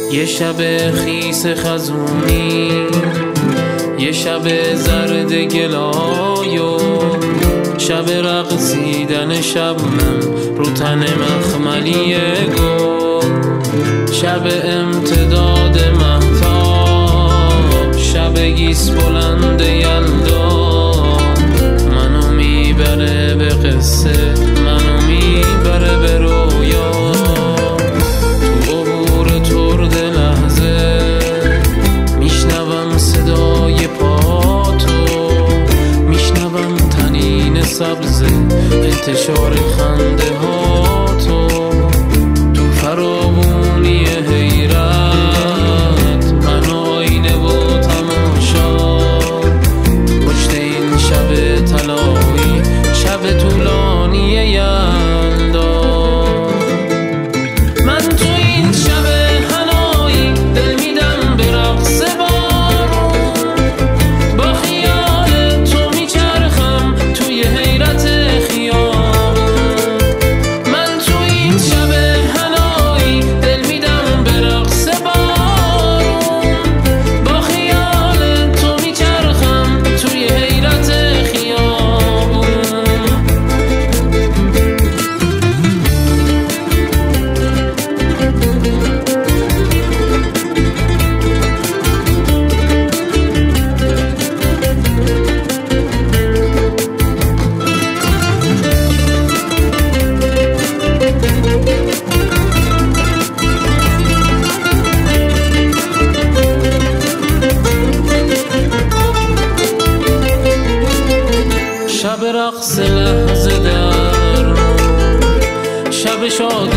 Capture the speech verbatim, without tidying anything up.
یه شب خیس خزونی، یه شب زرد گلای و شب رقصیدن شبنم رو تن مخملی گل، شب امتداد مهتاب، شب گیس بلند یلدا، منو میبره به قصه، منو میبره به رویا، تو عبور ترد لحظه میشنوم صدای پاتو، میشنوم تنین سبز انتشار خنده هاتو، تو فراوونی حیرت من آینه و تماشا، پشت این شب طلایی، شب طولانی یلدا. من تو این شب هنایی دل میدم به رقص بارون، با خیال تو میچرخم توی حیرت خیابون. من تو این شب هنایی دل میدم به رقص بارون، با خیال تو میچرخم توی حیرت خیابون. شب رقص لحظه در شب شاد